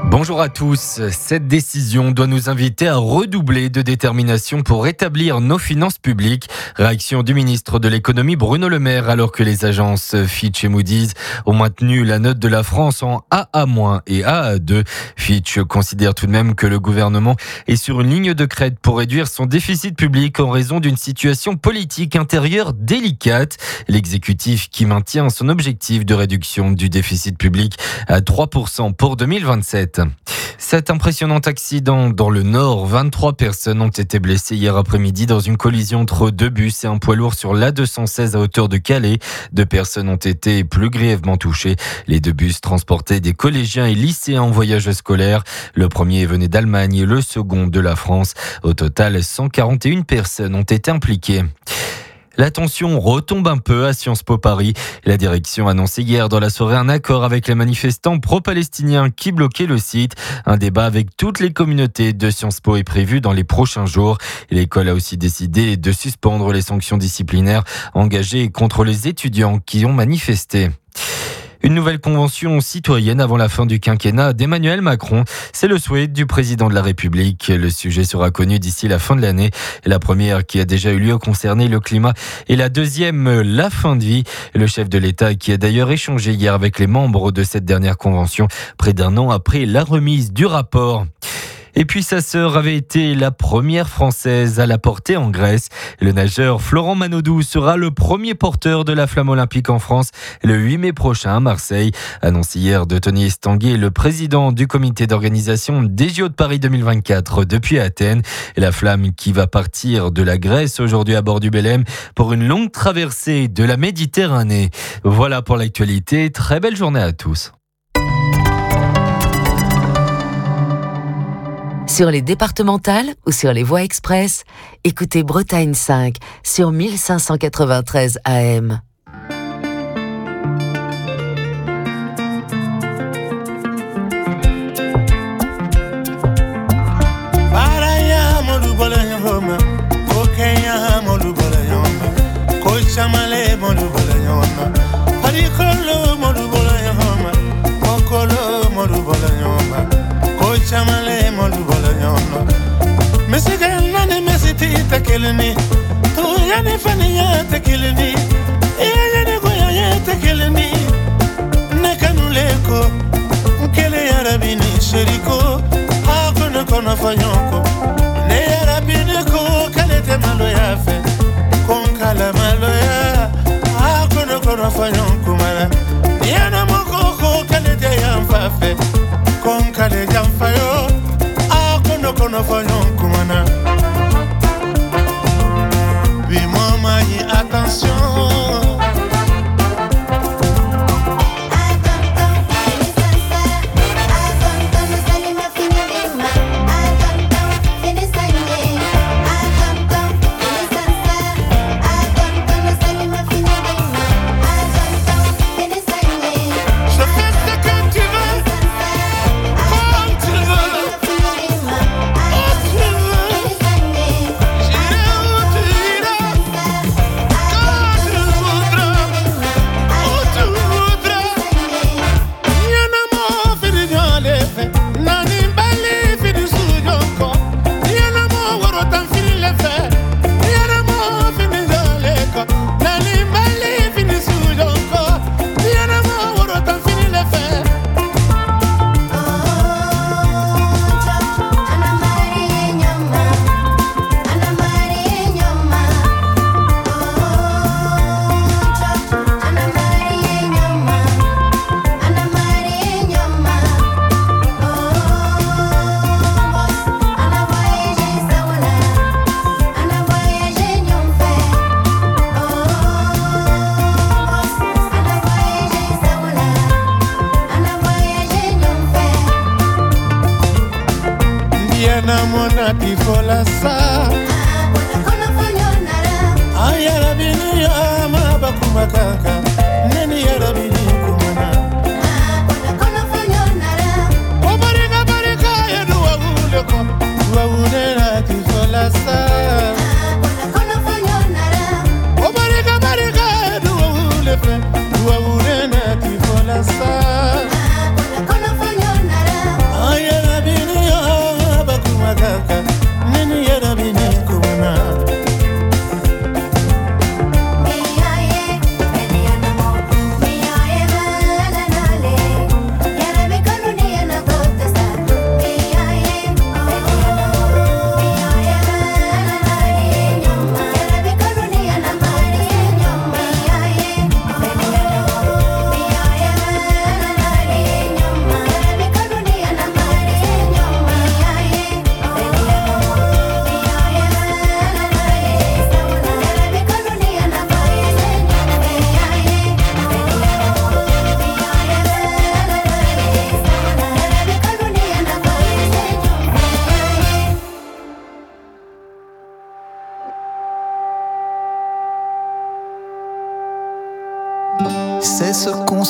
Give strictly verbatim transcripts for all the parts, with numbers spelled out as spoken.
Bonjour à tous. Cette décision doit nous inviter à redoubler de détermination pour rétablir nos finances publiques. Réaction du ministre de l'économie Bruno Le Maire alors que les agences Fitch et Moody's ont maintenu la note de la France en A A- et A A deux. Fitch considère tout de même que le gouvernement est sur une ligne de crête pour réduire son déficit public en raison d'une situation politique intérieure délicate. L'exécutif qui maintient son objectif de réduction du déficit public à trois pour cent pour deux mille vingt-sept. Cet impressionnant accident dans le Nord, vingt-trois personnes ont été blessées hier après-midi dans une collision entre deux bus et un poids lourd sur l'A deux cent seize à hauteur de Calais. Deux personnes ont été plus grièvement touchées. Les deux bus transportaient des collégiens et lycéens en voyage scolaire. Le premier venait d'Allemagne et le second de la France. Au total, cent quarante et une personnes ont été impliquées. La tension retombe un peu à Sciences Po Paris. La direction a annoncé hier dans la soirée un accord avec les manifestants pro-palestiniens qui bloquaient le site. Un débat avec toutes les communautés de Sciences Po est prévu dans les prochains jours. L'école a aussi décidé de suspendre les sanctions disciplinaires engagées contre les étudiants qui ont manifesté. Une nouvelle convention citoyenne avant la fin du quinquennat d'Emmanuel Macron. C'est le souhait du président de la République. Le sujet sera connu d'ici la fin de l'année. La première qui a déjà eu lieu concernait le climat et la deuxième, la fin de vie. Le chef de l'État qui a d'ailleurs échangé hier avec les membres de cette dernière convention, près d'un an après la remise du rapport. Et puis sa sœur avait été la première Française à la porter en Grèce. Le nageur Florent Manodou sera le premier porteur de la flamme olympique en France le huit mai prochain à Marseille. Annoncé hier de Tony Estanguet, le président du comité d'organisation des J O de Paris deux mille vingt-quatre depuis Athènes. Et la flamme qui va partir de la Grèce aujourd'hui à bord du Belém pour une longue traversée de la Méditerranée. Voilà pour l'actualité. Très belle journée à tous. Sur les départementales ou sur les voies express, écoutez Bretagne cinq sur mille cinq cent quatre-vingt-treize A M. Chamale molu bala nyono Mesiga nane mesiti takeleni Tu yani fani ya takeleni Iya yani goya ya takeleni Nekanu leko Nkele ya rabini sheriko Hakono kono fanyoko Ne ya rabini ko Kalete malo ya fe Konkala malo ya Hakono kono fanyoko mala Niyana mokoko Kalete ya mfafe Konkale jamfayo Akono kono fanyon kumana Oui maman y attention Mona tifola sa Ayara bini ya mabakuma kaka Neni yara bini kumana Obarika barika ya duwa uleko Duwa ulera tifola sa Obarika barika ya duwa ulefe Duwa ulera tifola sa Ayara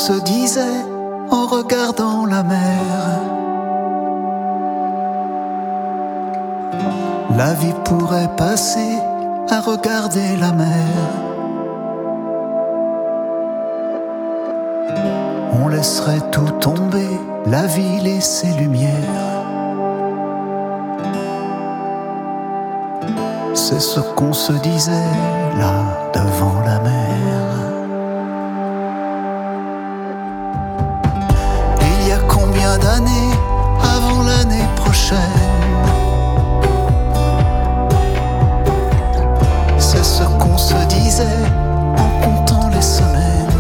se disait en regardant la mer. La vie pourrait passer à regarder la mer. On laisserait tout tomber, la ville et ses lumières. C'est ce qu'on se disait là devant la mer. Il y a combien d'années avant l'année prochaine? C'est ce qu'on se disait en comptant les semaines.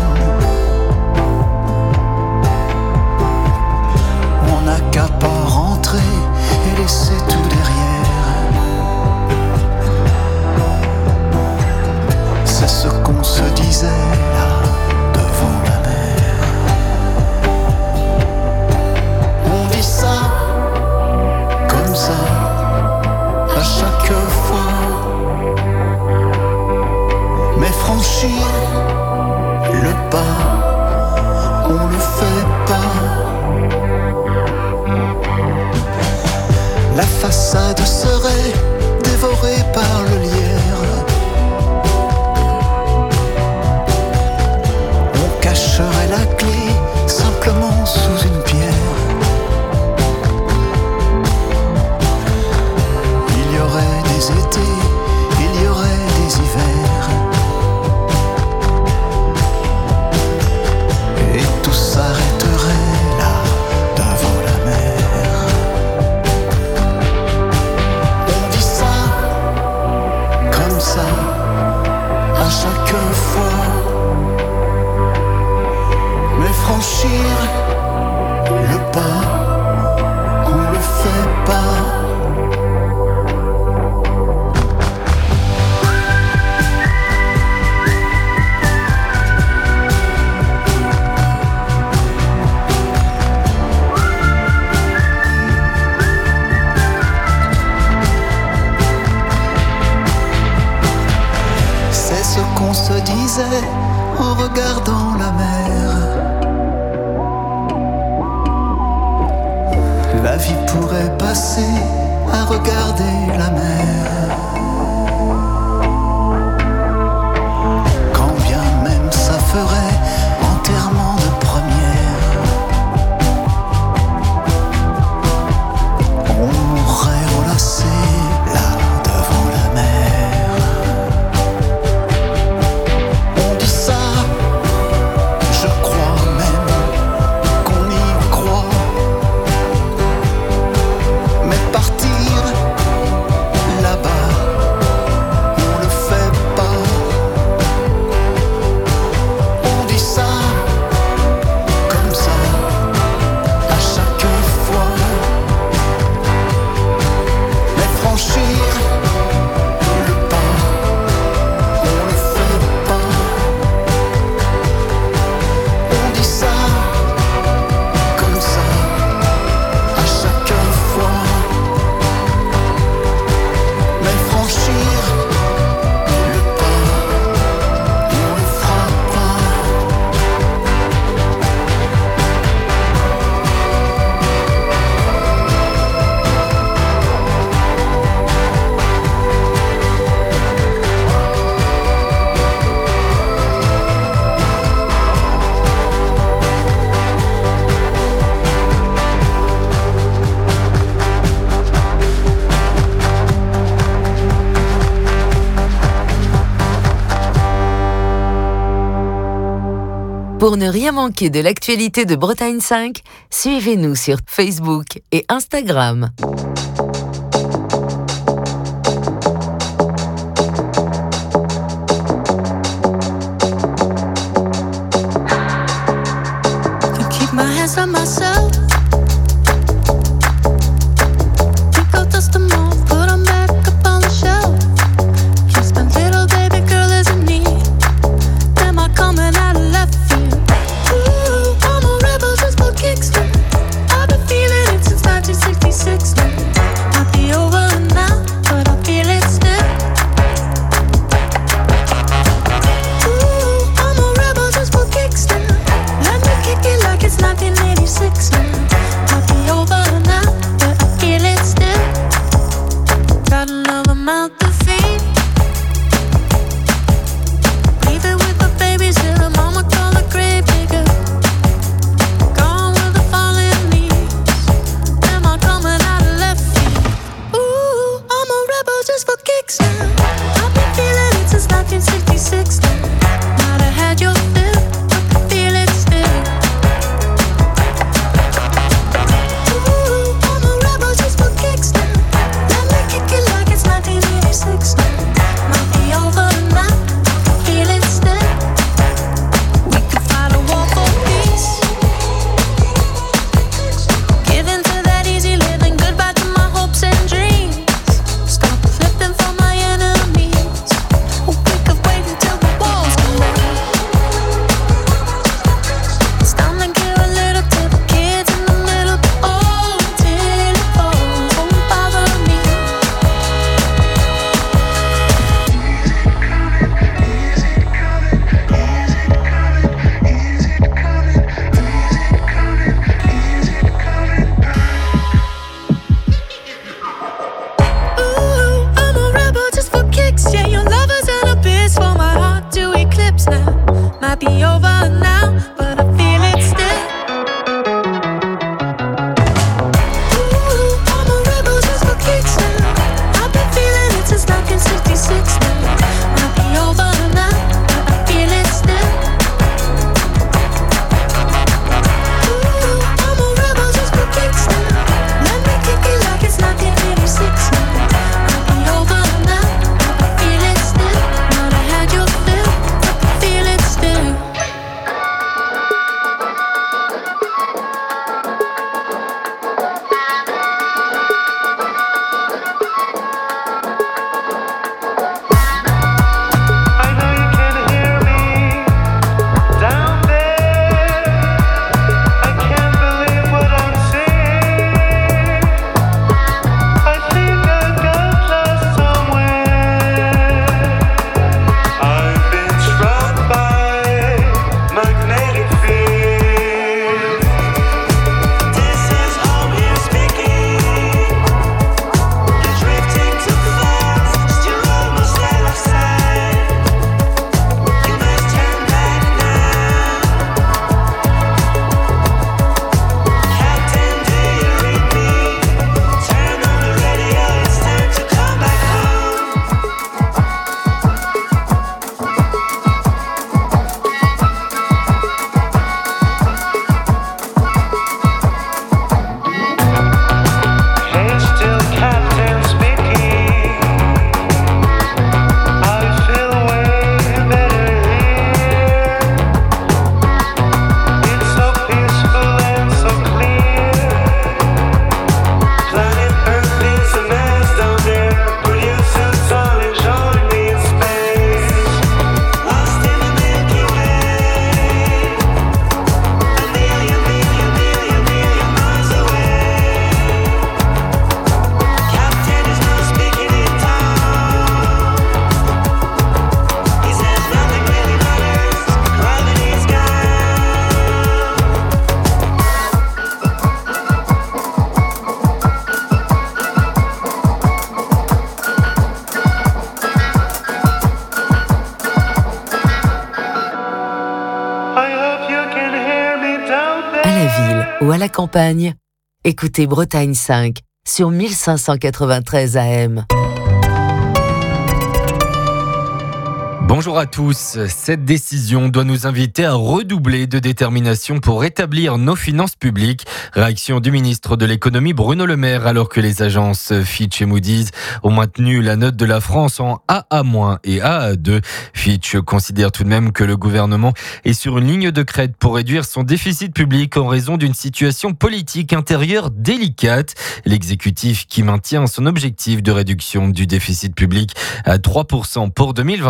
On n'a qu'à pas rentrer et laisser tout derrière. C'est ce qu'on se disait là devant la mer. On dit ça comme ça à chaque fois. Mais franchir le pas, on le fait pas. La façade serait dévorée par le lierre. On cacherait la clé simplement sous une pierre. Il y aurait des étés, il y aurait des hivers. Et tout s'arrêterait là, devant la mer. On dit ça, comme ça, à chaque fois. Mais franchir le pas, on le fait pas. On se disait en regardant la mer. La vie pourrait passer à regarder la mer. Quand bien même ça ferait enterrement de première. On mourrait enlacé là devant la mer. Pour ne rien manquer de l'actualité de Bretagne cinq, suivez-nous sur Facebook et Instagram. Let me it's nineteen eighty-six now. Might be over now, but I feel it still. Got another mouth to feed. Leave it with the babysitter, mama call the grave digger. Gone with the falling leaves. Am I coming out of left field? Ooh, I'm a rebel just for kicks now. I've been feeling it since nineteen sixty-six now. Might have had your fill, but I feel it still. Ooh, I'm a rebel just for kicks now. Let me kick it like it's nineteen eighty-six now. Might be over now, I feel it still. We could fight a war for peace. Giving to that easy living, goodbye to my hopes and dreams. Stop flipping for my enemies. We could wait until the walls come down. It's time to give a little to the kids in the middle. Oh, till it falls, won't bother me. Ooh, I'm a rebel just for kicks. Yeah, your love is an abyss for my heart to eclipse now. Might be over now, but I feel it still. Ooh, I'm a rebel just for kicks now. I've been feeling it since nineteen sixty-six now. Might be over now, but I feel it still. Ooh, I'm a rebel just for kicks now. Let me kick it like it's nineteen eighty-six now. Might be over now, but I feel it still. Might have had your fill, but I feel it still. I know you can hear me down there. I can't believe what I'm seeing. I think I got lost somewhere. I've been struck by magnetic field. This is home here speaking. You're drifting too fast. You're almost out of sight. You must turn back now. Captain, do you read me? Turn on the radio, it's time to come back home. Hey, still Captain speaking. I feel way better here. It's so peaceful and so clear. Planet Earth is a mess down there. Put your suits on and join me in space. Lost in the Milky Way. A million, million, million, million miles away. Captain is not speaking in tongue. He says nothing really matters. Gravity's gone. I hope you can hear me down there. À la ville ou à la campagne, écoutez Bretagne cinq sur mille cinq cent quatre-vingt-treize A M. Bonjour à tous. Cette décision doit nous inviter à redoubler de détermination pour rétablir nos finances publiques. Réaction du ministre de l'économie Bruno Le Maire alors que les agences Fitch et Moody's ont maintenu la note de la France en A A- et A A deux. Fitch considère tout de même que le gouvernement est sur une ligne de crête pour réduire son déficit public en raison d'une situation politique intérieure délicate. L'exécutif qui maintient son objectif de réduction du déficit public à trois pour cent pour deux mille vingt-sept.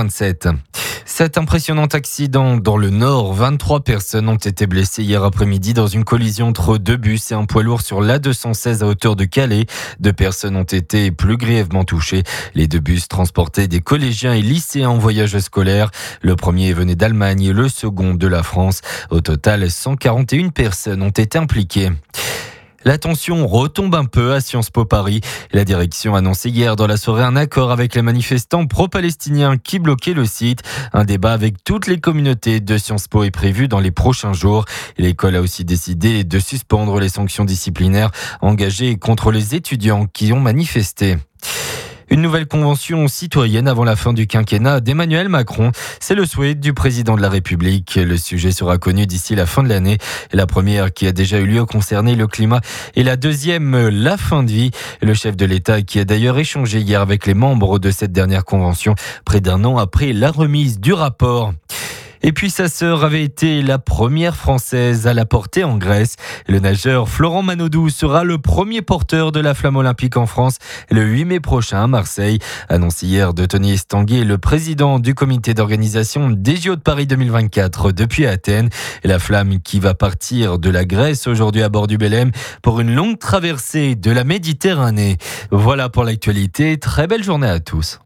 Cet impressionnant accident dans le Nord, vingt-trois personnes ont été blessées hier après-midi dans une collision entre deux bus et un poids lourd sur l'A deux cent seize à hauteur de Calais. Deux personnes ont été plus grièvement touchées. Les deux bus transportaient des collégiens et lycéens en voyage scolaire. Le premier venait d'Allemagne et le second de la France. Au total, cent quarante et une personnes ont été impliquées. La tension retombe un peu à Sciences Po Paris. La direction a annoncé hier dans la soirée un accord avec les manifestants pro-palestiniens qui bloquaient le site. Un débat avec toutes les communautés de Sciences Po est prévu dans les prochains jours. L'école a aussi décidé de suspendre les sanctions disciplinaires engagées contre les étudiants qui ont manifesté. Une nouvelle convention citoyenne avant la fin du quinquennat d'Emmanuel Macron. C'est le souhait du président de la République. Le sujet sera connu d'ici la fin de l'année. La première qui a déjà eu lieu concernait le climat et la deuxième, la fin de vie. Le chef de l'État qui a d'ailleurs échangé hier avec les membres de cette dernière convention, près d'un an après la remise du rapport. Et puis sa sœur avait été la première Française à la porter en Grèce. Le nageur Florent Manodou sera le premier porteur de la flamme olympique en France le huit mai prochain à Marseille. Annoncé hier de Tony Estanguet, le président du comité d'organisation des J O de Paris deux mille vingt-quatre depuis Athènes. La flamme qui va partir de la Grèce aujourd'hui à bord du Belém pour une longue traversée de la Méditerranée. Voilà pour l'actualité. Très belle journée à tous.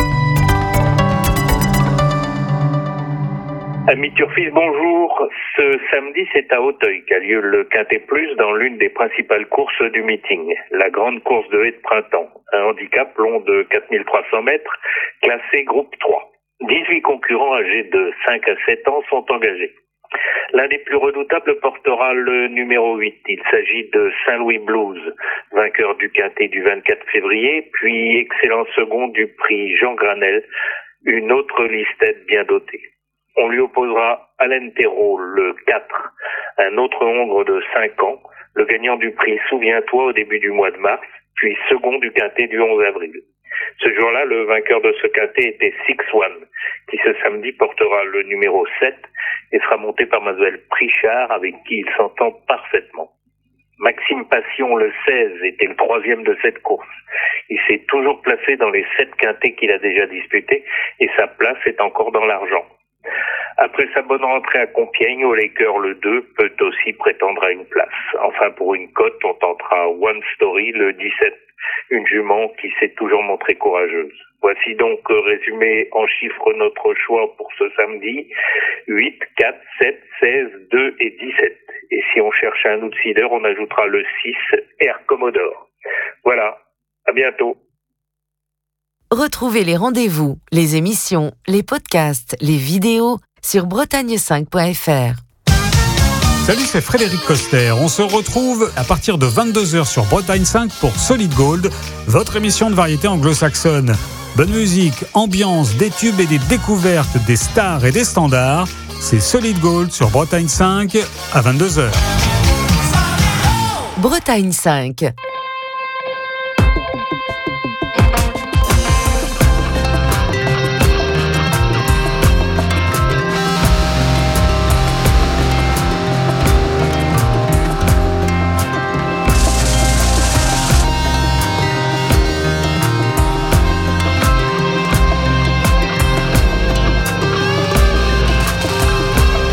Amis Turfis, bonjour. Ce samedi, c'est à Auteuil qu'a lieu le Quintet Plus dans l'une des principales courses du meeting, la grande course de haies de printemps. Un handicap long de quatre mille trois cents mètres, classé groupe trois. dix-huit concurrents âgés de cinq à sept ans sont engagés. L'un des plus redoutables portera le numéro huit. Il s'agit de Saint-Louis Blues, vainqueur du Quintet du vingt-quatre février, puis excellent second du prix Jean Granel, une autre listette bien dotée. On lui opposera Alain Thérault, le quatre, un autre hongre de cinq ans, le gagnant du prix Souviens-toi au début du mois de mars, puis second du Quintet du onze avril. Ce jour-là, le vainqueur de ce Quintet était Six One, qui ce samedi portera le numéro sept et sera monté par Mademoiselle Prichard, avec qui il s'entend parfaitement. Maxime Passion, le seize, était le troisième de cette course. Il s'est toujours placé dans les sept quintets qu'il a déjà disputés et sa place est encore dans l'argent. Après sa bonne rentrée à Compiègne, au Laker, le deux peut aussi prétendre à une place. Enfin, pour une cote, on tentera One Story, le dix-sept, une jument qui s'est toujours montrée courageuse. Voici donc résumé en chiffres notre choix pour ce samedi. huit, quatre, sept, seize, deux et dix-sept. Et si on cherche un outsider, on ajoutera le six, Air Commodore. Voilà, à bientôt. Retrouvez les rendez-vous, les émissions, les podcasts, les vidéos sur bretagne cinq point f r. Salut, c'est Frédéric Coster. On se retrouve à partir de vingt-deux heures sur Bretagne cinq pour Solid Gold, votre émission de variété anglo-saxonne. Bonne musique, ambiance, des tubes et des découvertes des stars et des standards. C'est Solid Gold sur Bretagne cinq à vingt-deux heures. Bretagne cinq.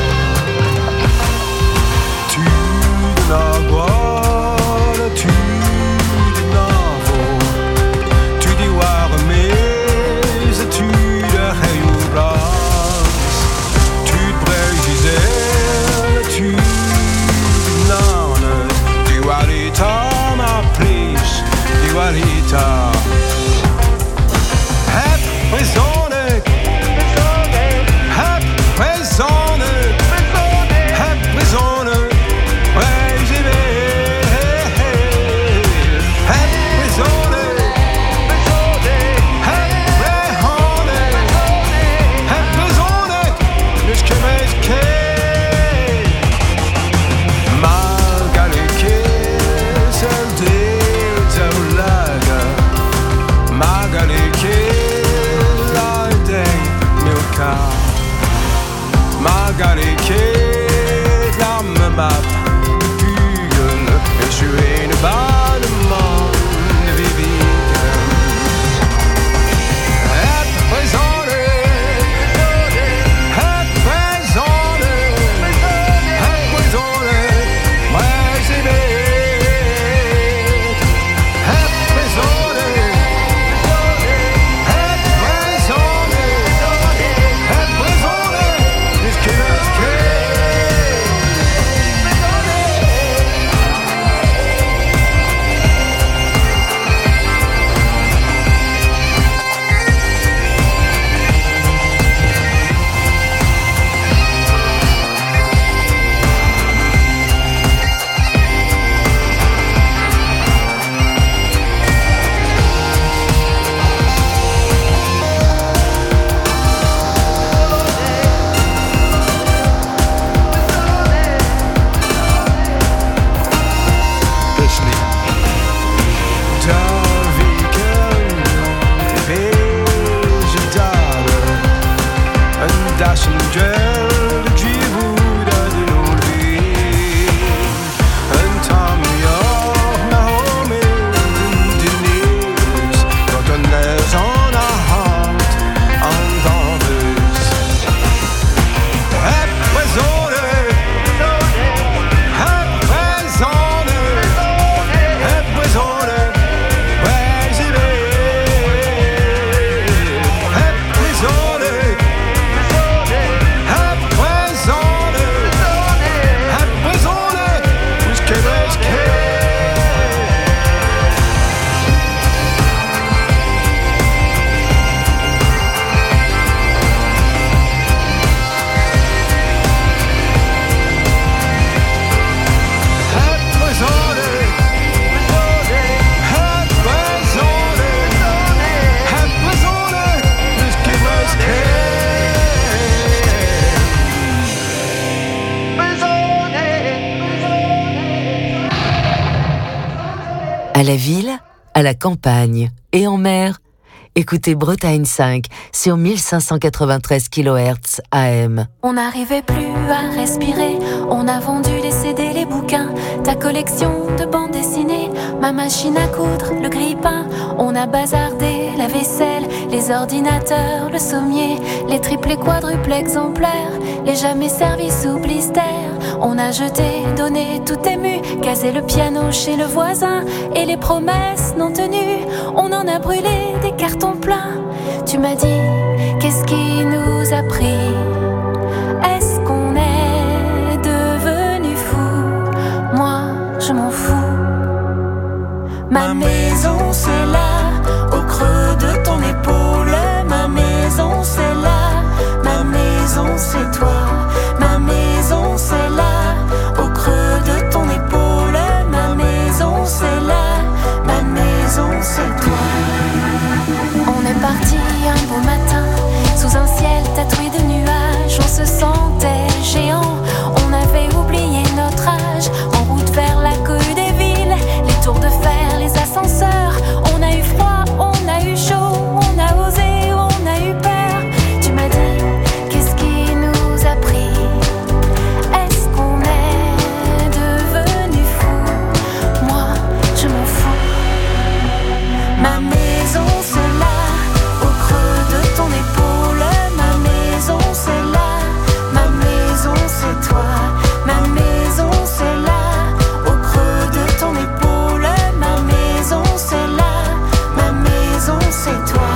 Tu de la voile, tu À la ville, à la campagne et en mer, écoutez Bretagne cinq sur mille cinq cent quatre-vingt-treize kilohertz A M. On n'arrivait plus à respirer, on a vendu les C D, les bouquins, ta collection de bandes dessinées, ma machine à coudre, le grille-pain. On a bazardé la vaisselle, les ordinateurs, le sommier, les triples et quadruples exemplaires, les jamais servis sous blister. On a jeté, donné, tout ému, casé le piano chez le voisin et les promesses non tenues. On en a brûlé des cartons pleins. Tu m'as dit, qu'est-ce qui nous a pris? Est-ce qu'on est devenu fou? Moi, je m'en fous. Ma maison, c'est là, au creux de ton épaule. Ma maison, c'est là, ma maison, c'est toi. Ma maison, c'est là, au creux de ton épaule. Ma maison, c'est là, ma maison, c'est toi. On est parti un beau matin, sous un ciel tatoué de nuages. On se sentait géant, on avait oublié notre âge. En route vers la cohue des villes, les tours de fer, les ascenseurs. On a eu froid, on a eu chaud, on a osé, on a eu peur. Tu m'as dit, qu'est-ce qui nous a pris? Est-ce qu'on est devenu fou? Moi, je m'en fous. Ma maison, c'est là, au creux de ton épaule. Ma maison, c'est là, ma maison, c'est toi. Ma maison, c'est là, au creux de ton épaule. Ma maison, c'est là, ma maison, c'est toi.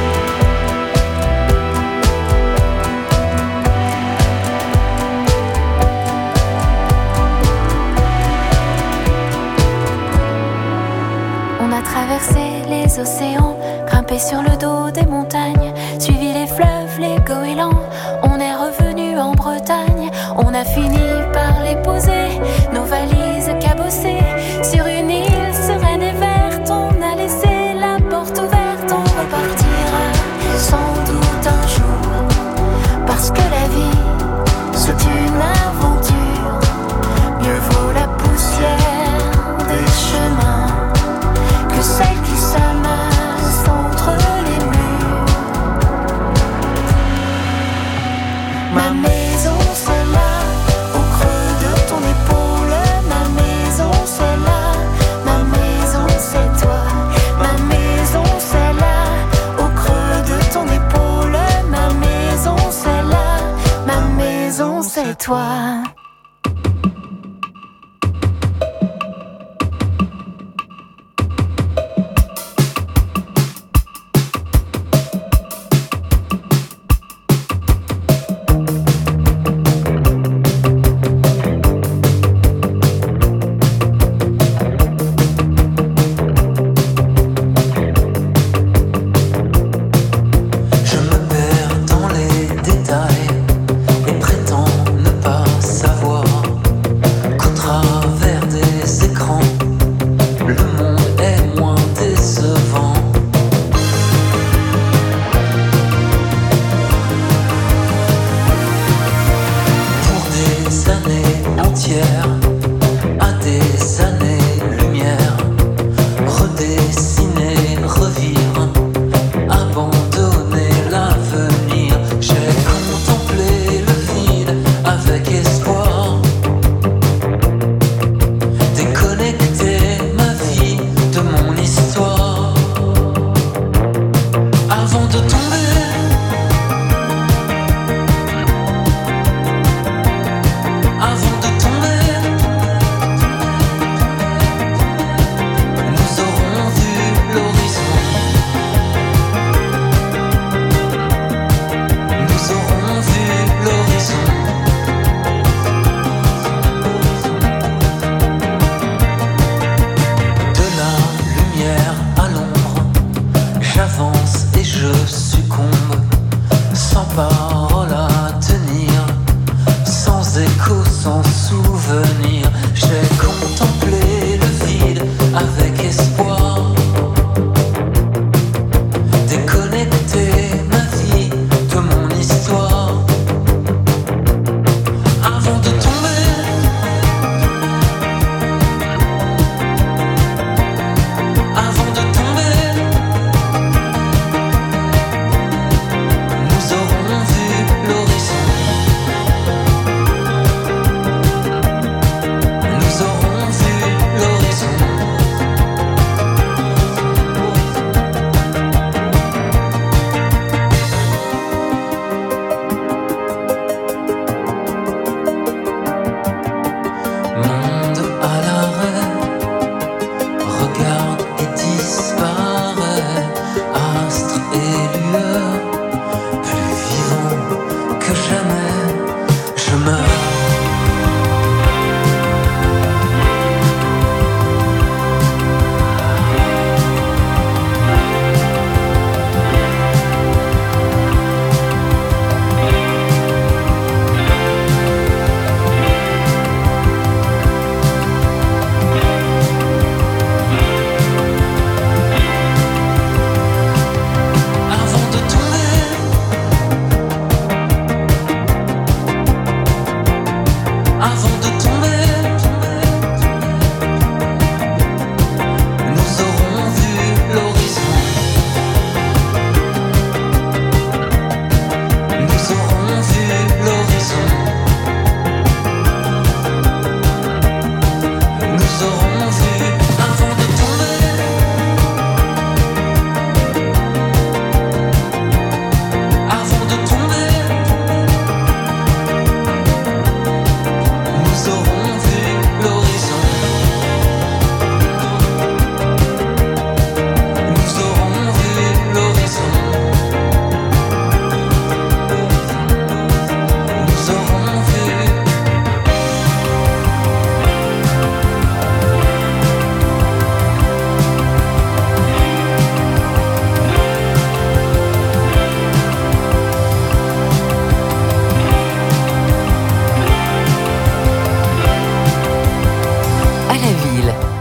On a traversé les océans, grimpé sur le dos des montagnes, suivi les fleuves, les goélands. On est revenu en Bretagne, on a fini par les poser, nos valises cabossées sur une île sereine et verte. On a laissé la porte ouverte, on repartira sans doute un jour, parce que la vie, c'est une aventure. Mieux vaut la poussière des chemins que celle qui s'amasse entre les murs. Ma maison, c'est là, au creux de ton épaule. Ma maison, c'est là, ma maison, c'est toi. Ma maison, c'est là, au creux de ton épaule. Ma maison, c'est là, ma maison, c'est toi. Je me perds dans les détails et prétends ne pas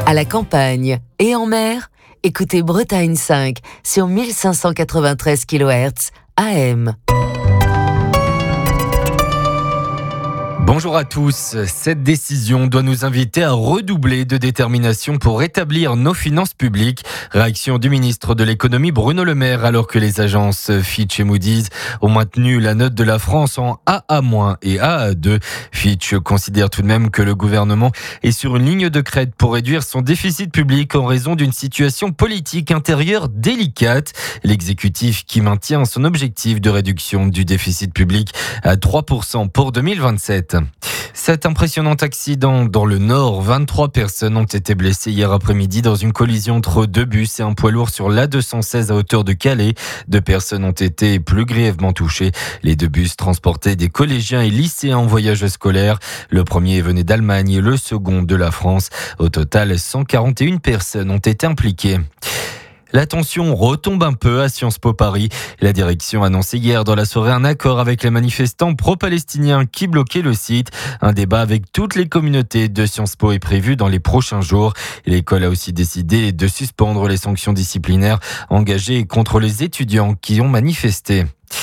À la campagne et en mer, écoutez Bretagne cinq sur mille cinq cent quatre-vingt-treize kilohertz A M. Bonjour à tous. Cette décision doit nous inviter à redoubler de détermination pour rétablir nos finances publiques. Réaction du ministre de l'économie Bruno Le Maire alors que les agences Fitch et Moody's ont maintenu la note de la France en A A- et A A deux. Fitch considère tout de même que le gouvernement est sur une ligne de crête pour réduire son déficit public en raison d'une situation politique intérieure délicate. L'exécutif qui maintient son objectif de réduction du déficit public à trois pour cent pour deux mille vingt-sept. Cet impressionnant accident dans le Nord, vingt-trois personnes ont été blessées hier après-midi dans une collision entre deux bus et un poids lourd sur l'A deux cent seize à hauteur de Calais. Deux personnes ont été plus grièvement touchées. Les deux bus transportaient des collégiens et lycéens en voyage scolaire. Le premier venait d'Allemagne et le second de la France. Au total, cent quarante et une personnes ont été impliquées. La tension retombe un peu à Sciences Po Paris. La direction a annoncé hier dans la soirée un accord avec les manifestants pro-palestiniens qui bloquaient le site. Un débat avec toutes les communautés de Sciences Po est prévu dans les prochains jours. L'école a aussi décidé de suspendre les sanctions disciplinaires engagées contre les étudiants qui ont manifesté.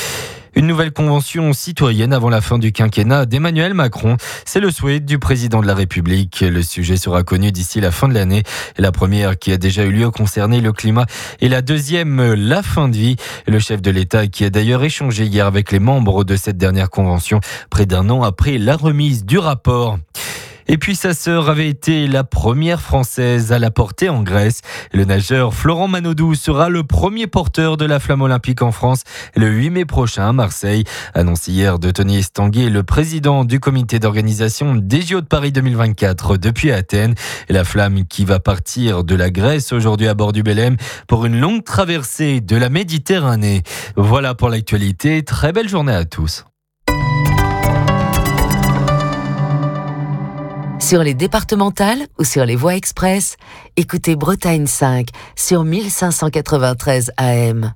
Une nouvelle convention citoyenne avant la fin du quinquennat d'Emmanuel Macron. C'est le souhait du président de la République. Le sujet sera connu d'ici la fin de l'année. La première qui a déjà eu lieu concernait le climat et la deuxième, la fin de vie. Le chef de l'État qui a d'ailleurs échangé hier avec les membres de cette dernière convention près d'un an après la remise du rapport. Et puis sa sœur avait été la première Française à la porter en Grèce. Le nageur Florent Manodou sera le premier porteur de la flamme olympique en France le huit mai prochain à Marseille. Annoncé hier de Tony Estanguet, le président du comité d'organisation des J O de Paris deux mille vingt-quatre depuis Athènes. La flamme qui va partir de la Grèce aujourd'hui à bord du Belém pour une longue traversée de la Méditerranée. Voilà pour l'actualité. Très belle journée à tous. Sur les départementales ou sur les voies express, écoutez Bretagne cinq sur mille cinq cent quatre-vingt-treize A M.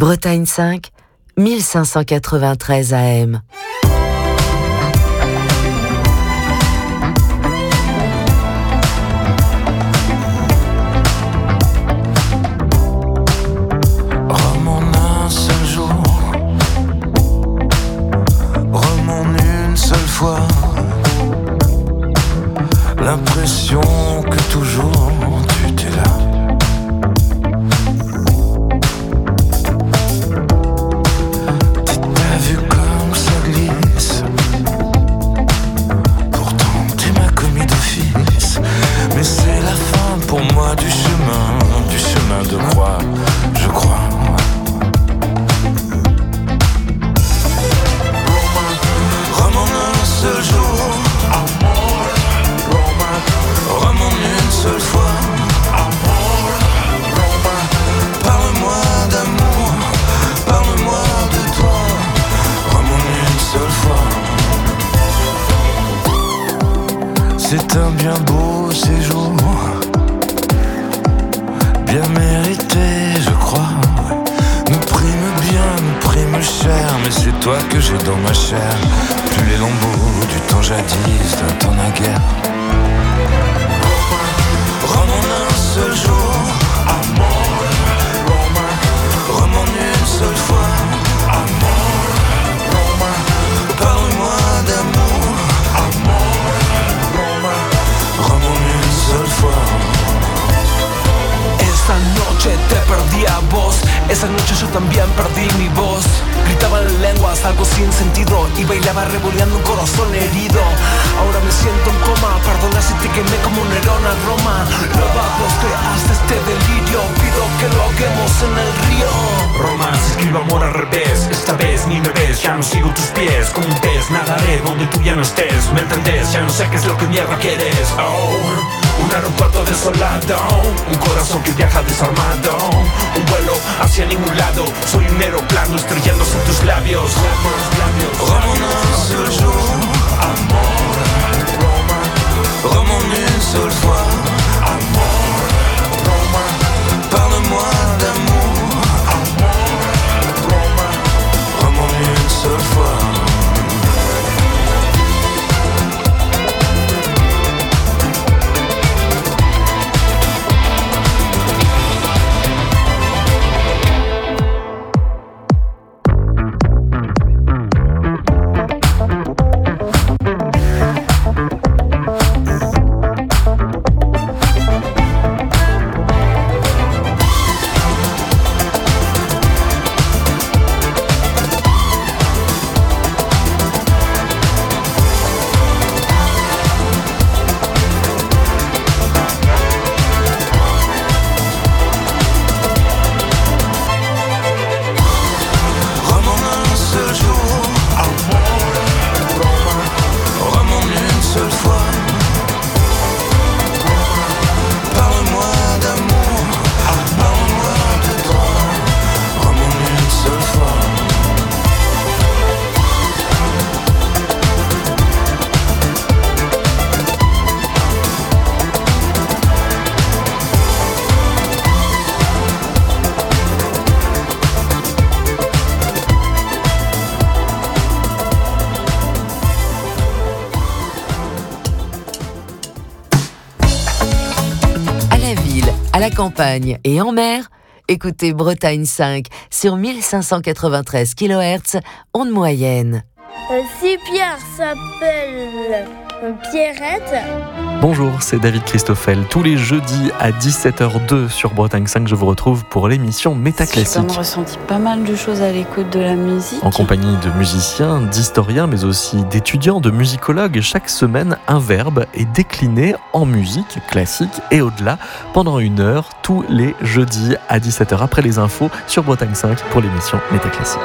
Bretagne cinq, mille cinq cent quatre-vingt-treize A M. L'impression que toujours tu étais là. T'as vu comme ça glisse. Pourtant tu m'as commis d'office. Mais c'est la fin pour moi du chemin, du chemin de croix, je crois. Rome en un seul jour. Seule fois, amour, Roma. Parle-moi d'amour, parle-moi de toi, Rome en une seule fois. C'est un bien beau séjour, bien mérité, je crois. Me prime bien, me prime cher, mais c'est toi que j'ai dans ma chair. Plus les lambeaux du temps jadis, d'un temps naguère. Rome en un seul jour, amour, Roma. Rome en une seule fois, amour, Roma. Parle-moi d'amour, amour, Roma. Rome en une seule fois. Esa noche te perdí a vos, esa noche yo también perdí mi voz. Gritaba en lenguas, algo sin sentido, y bailaba revoleando un corazón herido. Ahora me siento en coma, perdona si te quemé como un Nerón a Roma. Nueva voz creaste este delirio, pido que lo ahoguemos en el río. Roma, se escribe amor al revés, esta vez ni me ves, ya no sigo tus pies. Como un pez nadaré donde tú ya no estés, ¿me entendés? Ya no sé qué es lo que mierda quieres. Oh, un aeropuerto desolado, un corazón que viaja desarmado, un vuelo hacia ningún lado, soy un aeroplano estrellándose en tus labios. Rome en un seul jour, amour, Roma. Rome en une seule fois, amour, Roma. Parle-moi d'amour, amour, Roma. Rome en une seule fois. À la campagne et en mer, écoutez Bretagne cinq sur mille cinq cent quatre-vingt-treize kilohertz, onde moyenne. Euh, si Pierre s'appelle euh, Pierrette. Bonjour, c'est David Christoffel. Tous les jeudis à dix-sept heures deux sur Bretagne cinq, je vous retrouve pour l'émission Métaclassique. J'ai quand même ressenti pas mal de choses à l'écoute de la musique. En compagnie de musiciens, d'historiens, mais aussi d'étudiants, de musicologues. Chaque semaine, un verbe est décliné en musique classique et au-delà pendant une heure, tous les jeudis à dix-sept heures après les infos sur Bretagne cinq pour l'émission Métaclassique.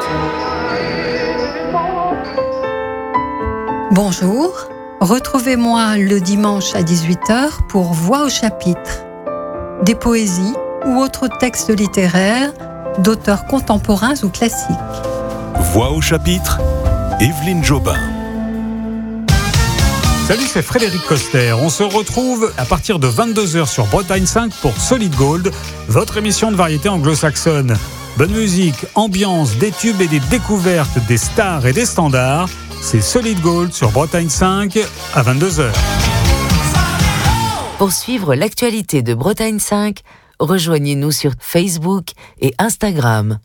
Bonjour, retrouvez-moi le dimanche à dix-huit heures pour Voix au chapitre. Des poésies ou autres textes littéraires d'auteurs contemporains ou classiques. Voix au chapitre, Evelyne Jobin. Salut, c'est Frédéric Coster. On se retrouve à partir de vingt-deux heures sur Bretagne cinq pour Solid Gold, votre émission de variété anglo-saxonne. Bonne musique, ambiance, des tubes et des découvertes des stars et des standards. C'est Solid Gold sur Bretagne cinq à vingt-deux heures. Pour suivre l'actualité de Bretagne cinq, rejoignez-nous sur Facebook et Instagram.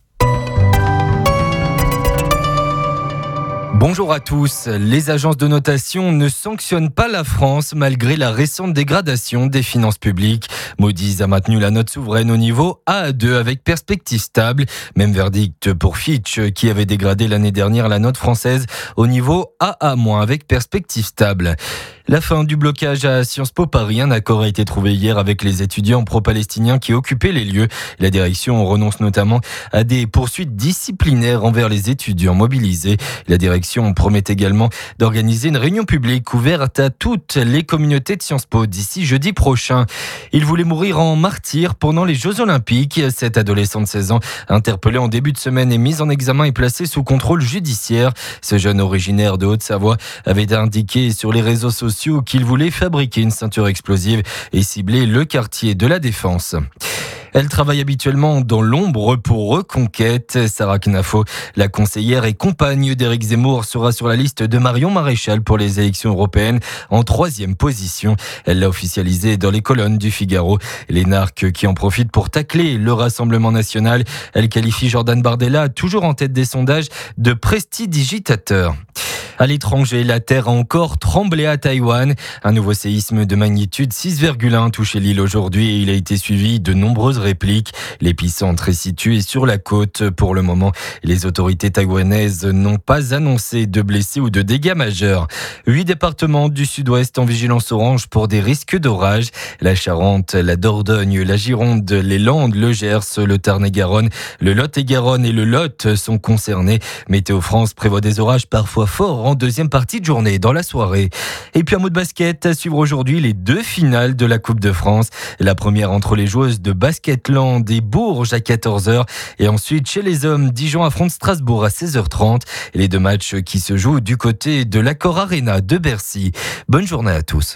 Bonjour à tous. Les agences de notation ne sanctionnent pas la France malgré la récente dégradation des finances publiques. Moody's a maintenu la note souveraine au niveau A A deux avec perspective stable. Même verdict pour Fitch qui avait dégradé l'année dernière la note française au niveau A A- avec perspective stable. La fin du blocage à Sciences Po Paris. Un accord a été trouvé hier avec les étudiants pro-palestiniens qui occupaient les lieux. La direction renonce notamment à des poursuites disciplinaires envers les étudiants mobilisés. La direction promet également d'organiser une réunion publique ouverte à toutes les communautés de Sciences Po d'ici jeudi prochain. Il voulait mourir en martyr pendant les Jeux Olympiques. Cet adolescent de seize ans, interpellé en début de semaine et mis en examen et placé sous contrôle judiciaire. Ce jeune originaire de Haute-Savoie avait indiqué sur les réseaux sociaux qu'il voulait fabriquer une ceinture explosive et cibler le quartier de la Défense. Elle travaille habituellement dans l'ombre pour Reconquête. Sarah Knafo, la conseillère et compagne d'Éric Zemmour, sera sur la liste de Marion Maréchal pour les élections européennes en troisième position. Elle l'a officialisé dans les colonnes du Figaro. L'énarque qui en profite pour tacler le Rassemblement national. Elle qualifie Jordan Bardella, toujours en tête des sondages, de prestidigitateur. À l'étranger, la terre a encore tremblé à Taïwan. Un nouveau séisme de magnitude six virgule un touchait l'île aujourd'hui et il a été suivi de nombreuses répliques. L'épicentre est situé sur la côte. Pour le moment, les autorités taïwanaises n'ont pas annoncé de blessés ou de dégâts majeurs. Huit départements du sud-ouest en vigilance orange pour des risques d'orage. La Charente, la Dordogne, la Gironde, les Landes, le Gers, le Tarn-et-Garonne, le Lot-et-Garonne et le Lot sont concernés. Météo France prévoit des orages parfois forts en deuxième partie de journée, dans la soirée. Et puis un mot de basket, à suivre aujourd'hui les deux finales de la Coupe de France. La première entre les joueuses de Basketland et Bourges à quatorze heures. Et ensuite, chez les hommes, Dijon affronte Strasbourg à seize heures trente. Et les deux matchs qui se jouent du côté de l'Accor Arena de Bercy. Bonne journée à tous.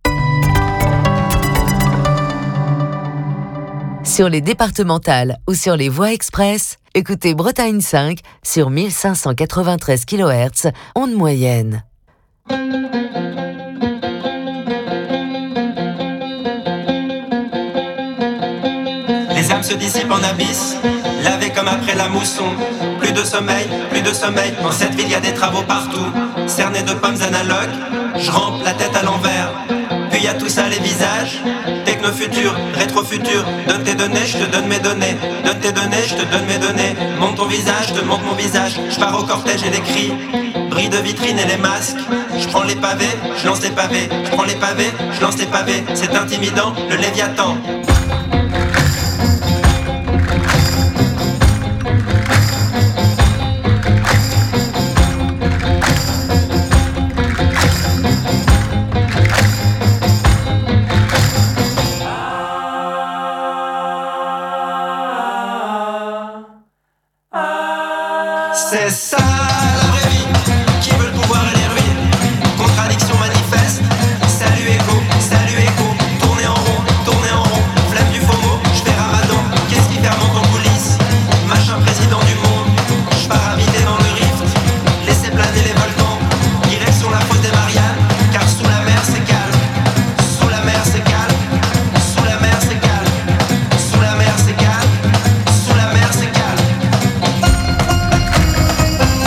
Sur les départementales ou sur les voies express, écoutez Bretagne cinq sur mille cinq cent quatre-vingt-treize kilohertz, onde moyenne. Les âmes se dissipent en abysse, lavées comme après la mousson. Plus de sommeil, plus de sommeil, dans cette ville y a des travaux partout. Cernés de pommes analogues, je rampe la tête à l'envers. Puis y a tout ça les visages, techno-futur, rétro-futur. Donne tes données, je te donne mes données. Donne tes données, je te donne mes données. Monte ton visage, je te montre mon visage. Je pars au cortège et des cris, bris de vitrine et les masques. Je prends les pavés, je lance les pavés. Je prends les pavés, je lance les pavés. C'est intimidant, le Léviathan. C'est ça la vraie vie, qui veut le pouvoir et les ruines. Contradiction manifeste, salut écho, salut écho. Tourner en rond, tourner en rond, flamme du faux mot, je fais ramadan. Qu'est-ce qui fermente en coulisses? Machin président du monde, je pars habiter dans le rift. Laissez planer les volcans, direction la fosse des Mariannes. Car sous la mer c'est calme, sous la mer c'est calme, sous la mer c'est calme, sous la mer c'est calme, sous la mer c'est calme.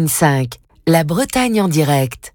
Bretagne cinq, la Bretagne en direct.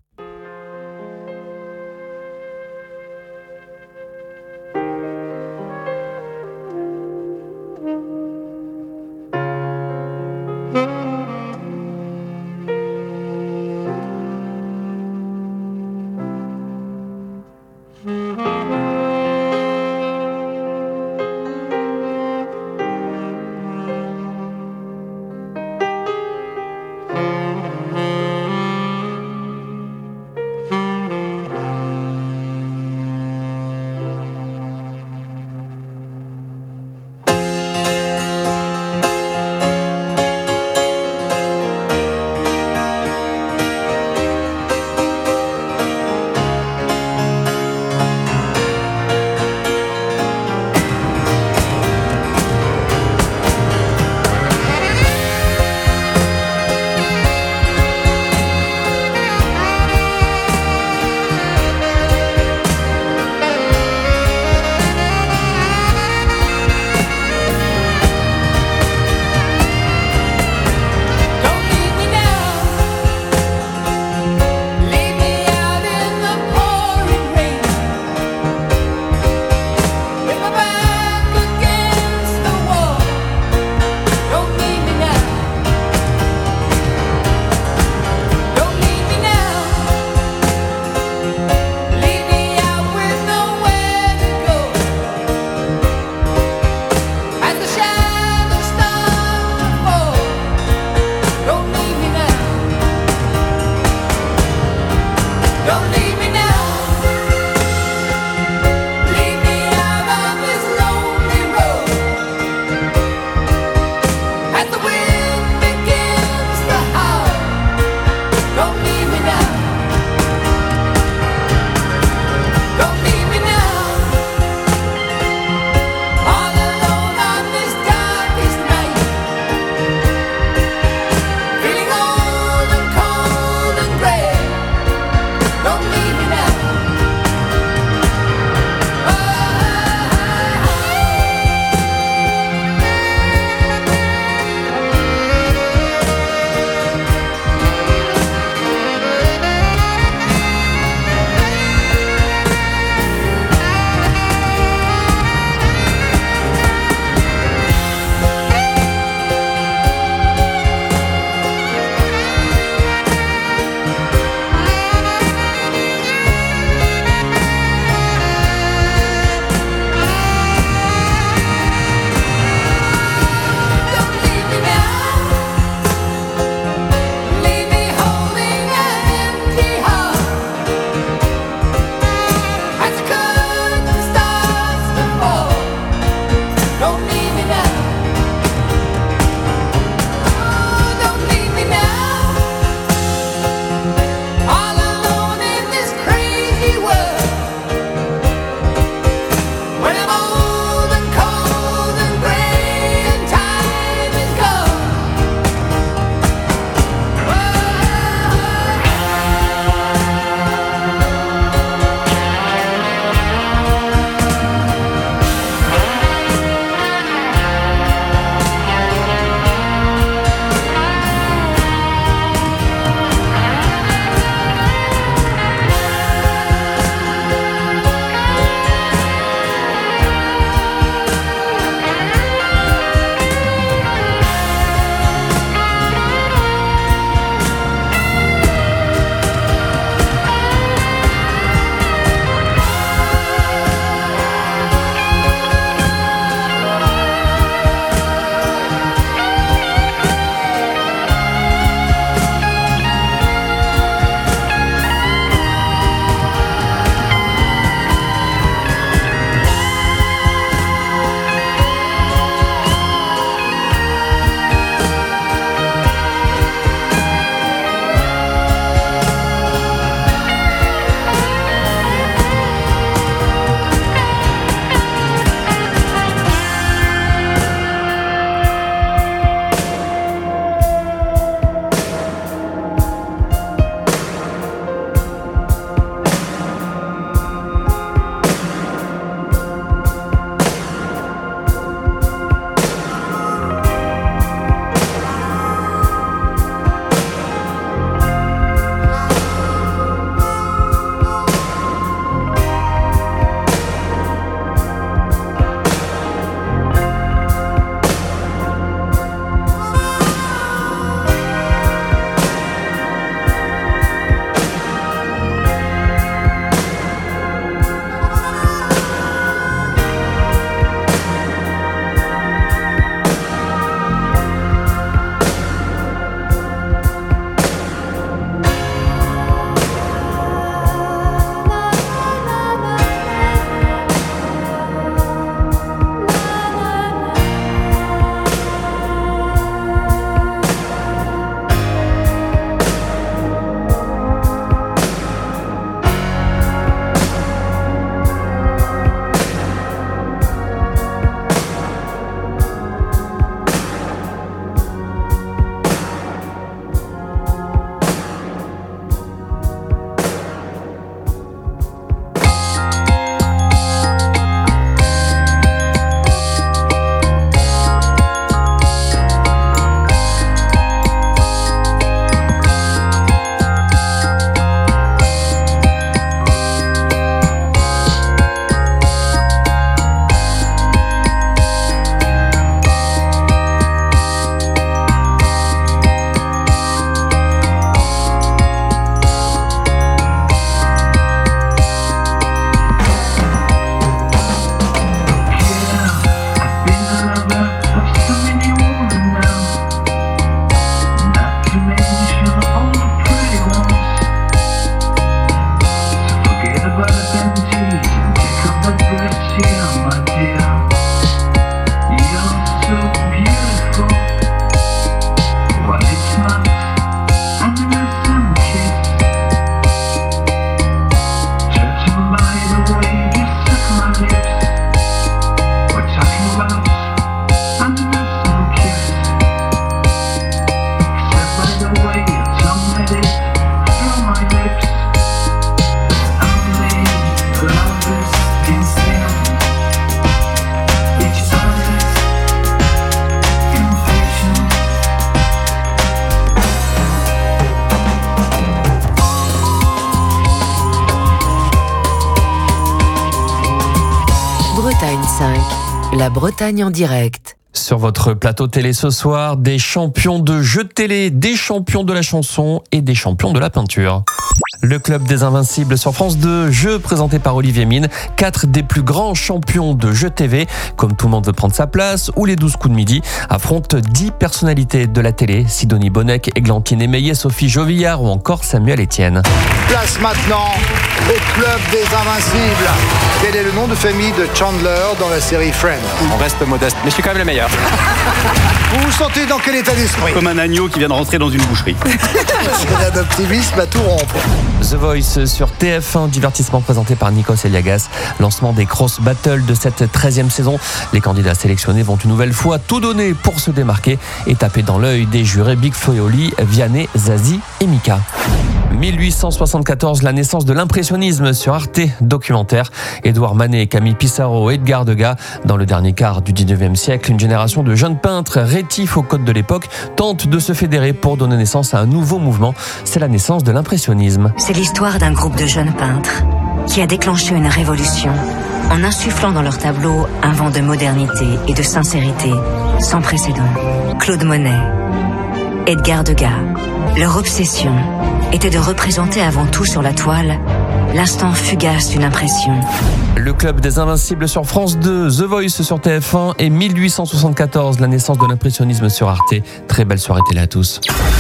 cinq, la Bretagne en direct. Sur votre plateau télé ce soir, des champions de jeux de télé, des champions de la chanson et des champions de la peinture. Le club des Invincibles sur France deux, jeu présenté par Olivier Mine, quatre des plus grands champions de jeux T V, comme Tout le monde veut prendre sa place ou Les douze coups de midi, affrontent dix personnalités de la télé, Sidonie Bonnec, Églantine Émeillé, Sophie Jovillard ou encore Samuel Etienne. Place maintenant au club des Invincibles. Quel est le nom de famille de Chandler dans la série Friends? On reste modeste, mais je suis quand même le meilleur. Vous vous sentez dans quel état d'esprit? Comme un agneau qui vient de rentrer dans une boucherie. C'est un optimisme à tout rompre. The Voice sur T F un, divertissement présenté par Nikos Eliagas. Lancement des Cross Battles de cette treizième saison. Les candidats sélectionnés vont une nouvelle fois tout donner pour se démarquer et taper dans l'œil des jurés Big Flo et Oli, Vianney, Zazie et Mika. mille huit cent soixante-quatorze, la naissance de l'impressionnisme sur Arte documentaire. Édouard Manet, Camille Pissarro, Edgar Degas. Dans le dernier quart du dix-neuvième siècle, une génération de jeunes peintres rétifs aux codes de l'époque tente de se fédérer pour donner naissance à un nouveau mouvement. C'est la naissance de l'impressionnisme. C'est l'histoire d'un groupe de jeunes peintres qui a déclenché une révolution en insufflant dans leurs tableaux un vent de modernité et de sincérité sans précédent. Claude Monet, Edgar Degas, leur obsession était de représenter avant tout sur la toile l'instant fugace d'une impression. Le club des Invincibles sur France deux, The Voice sur T F un et mille huit cent soixante-quatorze, la naissance de l'impressionnisme sur Arte. Très belle soirée télé à tous.